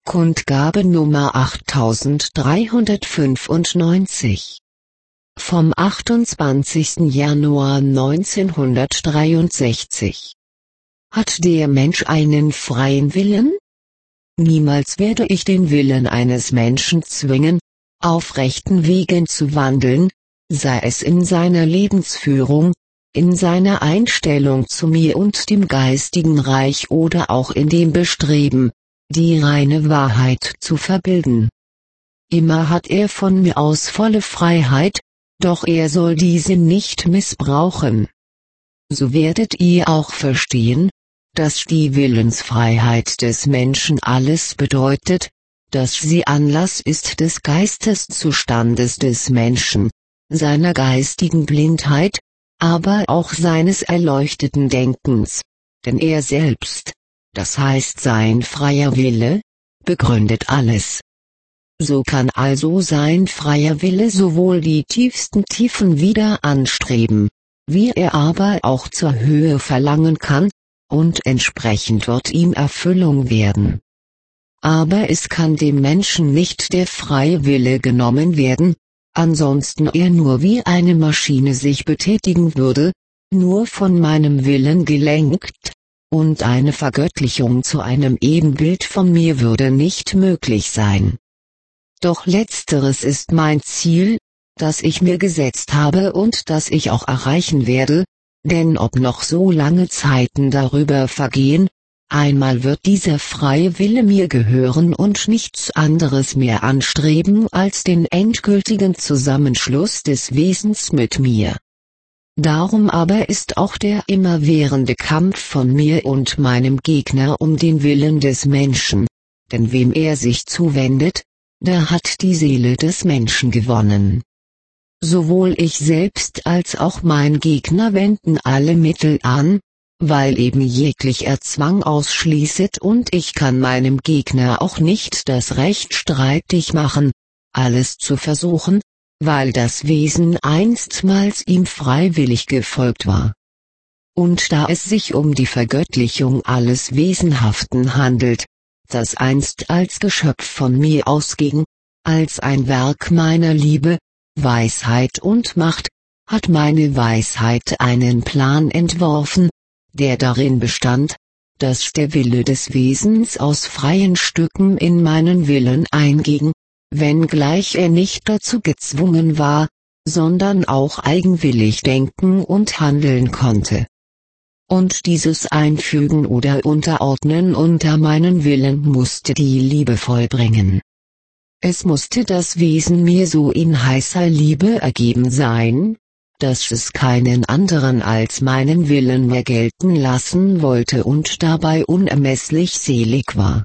Kundgabe Nummer 8395 vom 28. Januar 1963. Hat der Mensch einen freien Willen? Niemals werde ich den Willen eines Menschen zwingen, auf rechten Wegen zu wandeln, sei es in seiner Lebensführung, in seiner Einstellung zu mir und dem geistigen Reich oder auch in dem Bestreben, die reine Wahrheit zu verbilden. Immer hat er von mir aus volle Freiheit, doch er soll diese nicht missbrauchen. So werdet ihr auch verstehen, dass die Willensfreiheit des Menschen alles bedeutet, dass sie Anlass ist des Geisteszustandes des Menschen, seiner geistigen Blindheit, aber auch seines erleuchteten Denkens, denn er selbst, das heißt sein freier Wille, begründet alles. So kann also sein freier Wille sowohl die tiefsten Tiefen wieder anstreben, wie er aber auch zur Höhe verlangen kann, und entsprechend wird ihm Erfüllung werden. Aber es kann dem Menschen nicht der freie Wille genommen werden, ansonsten er nur wie eine Maschine sich betätigen würde, nur von meinem Willen gelenkt, und eine Vergöttlichung zu einem Ebenbild von mir würde nicht möglich sein. Doch letzteres ist mein Ziel, das ich mir gesetzt habe und das ich auch erreichen werde, denn ob noch so lange Zeiten darüber vergehen, einmal wird dieser freie Wille mir gehören und nichts anderes mehr anstreben als den endgültigen Zusammenschluss des Wesens mit mir. Darum aber ist auch der immerwährende Kampf von mir und meinem Gegner um den Willen des Menschen, denn wem er sich zuwendet, der hat die Seele des Menschen gewonnen. Sowohl ich selbst als auch mein Gegner wenden alle Mittel an, weil eben jeglicher Zwang ausschließet und ich kann meinem Gegner auch nicht das Recht streitig machen, alles zu versuchen, weil das Wesen einstmals ihm freiwillig gefolgt war. Und da es sich um die Vergöttlichung alles Wesenhaften handelt, das einst als Geschöpf von mir ausging, als ein Werk meiner Liebe, Weisheit und Macht, hat meine Weisheit einen Plan entworfen, der darin bestand, dass der Wille des Wesens aus freien Stücken in meinen Willen einging, wenngleich er nicht dazu gezwungen war, sondern auch eigenwillig denken und handeln konnte. Und dieses Einfügen oder Unterordnen unter meinen Willen musste die Liebe vollbringen. Es musste das Wesen mir so in heißer Liebe ergeben sein, dass es keinen anderen als meinen Willen mehr gelten lassen wollte und dabei unermesslich selig war.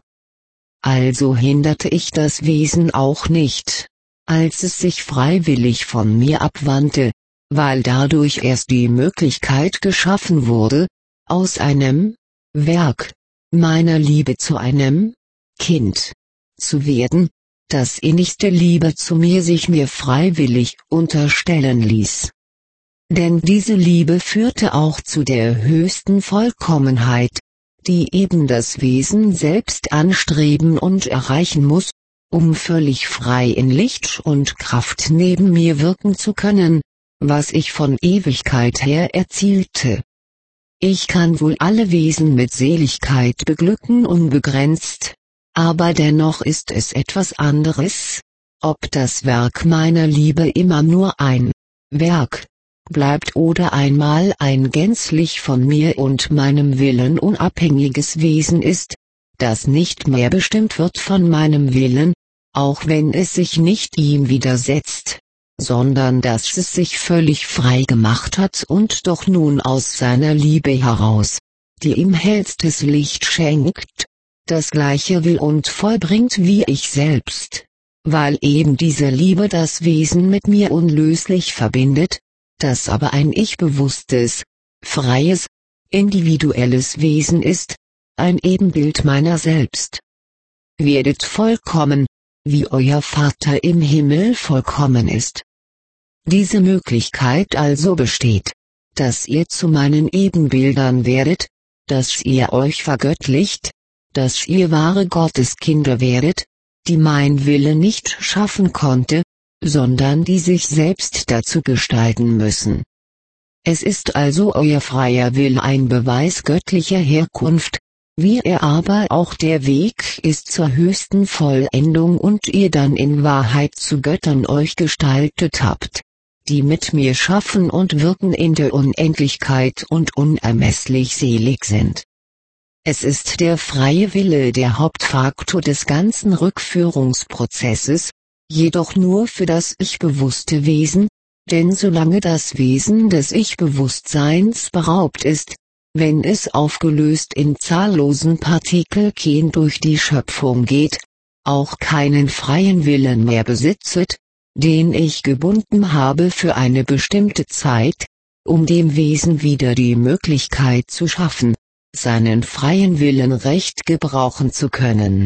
Also hinderte ich das Wesen auch nicht, als es sich freiwillig von mir abwandte, weil dadurch erst die Möglichkeit geschaffen wurde, aus einem Werk meiner Liebe zu einem Kind zu werden, das innigste Liebe zu mir sich mir freiwillig unterstellen ließ. Denn diese Liebe führte auch zu der höchsten Vollkommenheit, die eben das Wesen selbst anstreben und erreichen muss, um völlig frei in Licht und Kraft neben mir wirken zu können, was ich von Ewigkeit her erzielte. Ich kann wohl alle Wesen mit Seligkeit beglücken unbegrenzt, aber dennoch ist es etwas anderes, ob das Werk meiner Liebe immer nur ein Werk bleibt oder einmal ein gänzlich von mir und meinem Willen unabhängiges Wesen ist, das nicht mehr bestimmt wird von meinem Willen, auch wenn es sich nicht ihm widersetzt, sondern dass es sich völlig frei gemacht hat und doch nun aus seiner Liebe heraus, die ihm hellstes Licht schenkt, das gleiche will und vollbringt wie ich selbst, weil eben diese Liebe das Wesen mit mir unlöslich verbindet, das aber ein ich-bewusstes, freies, individuelles Wesen ist, ein Ebenbild meiner selbst. Werdet vollkommen, wie euer Vater im Himmel vollkommen ist. Diese Möglichkeit also besteht, dass ihr zu meinen Ebenbildern werdet, dass ihr euch vergöttlicht, dass ihr wahre Gotteskinder werdet, die mein Wille nicht schaffen konnte, sondern die sich selbst dazu gestalten müssen. Es ist also euer freier Wille ein Beweis göttlicher Herkunft, wie er aber auch der Weg ist zur höchsten Vollendung und ihr dann in Wahrheit zu Göttern euch gestaltet habt, die mit mir schaffen und wirken in der Unendlichkeit und unermesslich selig sind. Es ist der freie Wille der Hauptfaktor des ganzen Rückführungsprozesses, jedoch nur für das ich-bewusste Wesen, denn solange das Wesen des Ich-Bewusstseins beraubt ist, wenn es aufgelöst in zahllosen Partikelchen durch die Schöpfung geht, auch keinen freien Willen mehr besitzet, den ich gebunden habe für eine bestimmte Zeit, um dem Wesen wieder die Möglichkeit zu schaffen, seinen freien Willen recht gebrauchen zu können.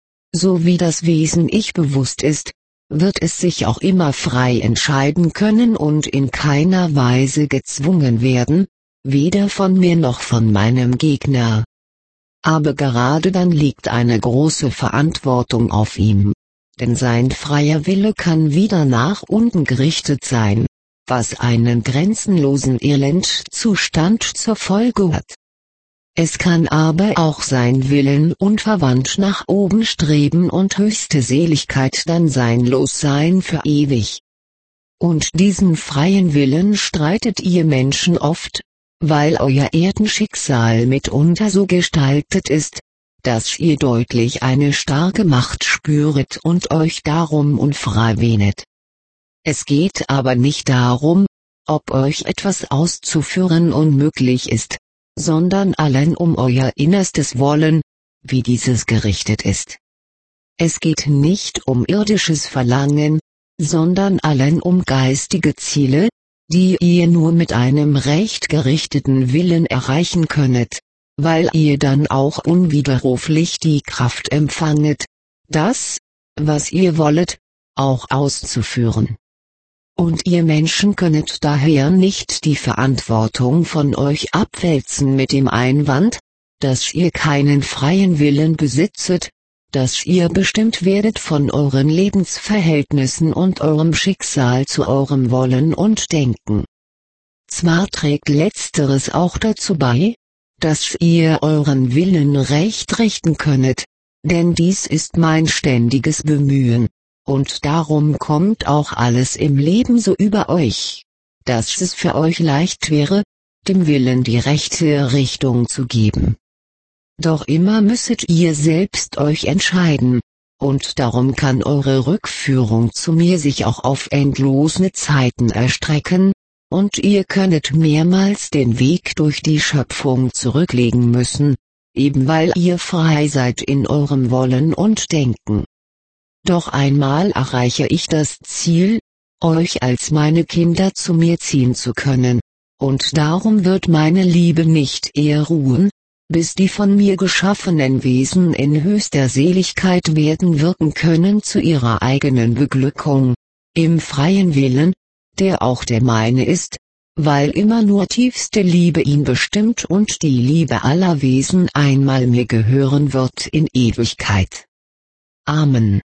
So wie das Wesen Ich-bewusst ist, wird es sich auch immer frei entscheiden können und in keiner Weise gezwungen werden, weder von mir noch von meinem Gegner. Aber gerade dann liegt eine große Verantwortung auf ihm, denn sein freier Wille kann wieder nach unten gerichtet sein, was einen grenzenlosen Elendzustand zur Folge hat. Es kann aber auch sein Willen unverwandt nach oben streben und höchste Seligkeit dann sein Lossein für ewig. Und diesen freien Willen streitet ihr Menschen oft, weil euer Erdenschicksal mitunter so gestaltet ist, dass ihr deutlich eine starke Macht spüret und euch darum unfrei wähnet. Es geht aber nicht darum, ob euch etwas auszuführen unmöglich ist, sondern allein um euer innerstes Wollen, wie dieses gerichtet ist. Es geht nicht um irdisches Verlangen, sondern allein um geistige Ziele, die ihr nur mit einem recht gerichteten Willen erreichen könnet, weil ihr dann auch unwiderruflich die Kraft empfanget, das, was ihr wollet, auch auszuführen. Und ihr Menschen könnet daher nicht die Verantwortung von euch abwälzen mit dem Einwand, dass ihr keinen freien Willen besitzet, dass ihr bestimmt werdet von euren Lebensverhältnissen und eurem Schicksal zu eurem Wollen und Denken. Zwar trägt letzteres auch dazu bei, dass ihr euren Willen recht richten könnet, denn dies ist mein ständiges Bemühen. Und darum kommt auch alles im Leben so über euch, dass es für euch leicht wäre, dem Willen die rechte Richtung zu geben. Doch immer müsset ihr selbst euch entscheiden, und darum kann eure Rückführung zu mir sich auch auf endlose Zeiten erstrecken, und ihr könnet mehrmals den Weg durch die Schöpfung zurücklegen müssen, eben weil ihr frei seid in eurem Wollen und Denken. Doch einmal erreiche ich das Ziel, euch als meine Kinder zu mir ziehen zu können, und darum wird meine Liebe nicht eher ruhen, bis die von mir geschaffenen Wesen in höchster Seligkeit werden wirken können zu ihrer eigenen Beglückung, im freien Willen, der auch der meine ist, weil immer nur tiefste Liebe ihn bestimmt und die Liebe aller Wesen einmal mir gehören wird in Ewigkeit. Amen.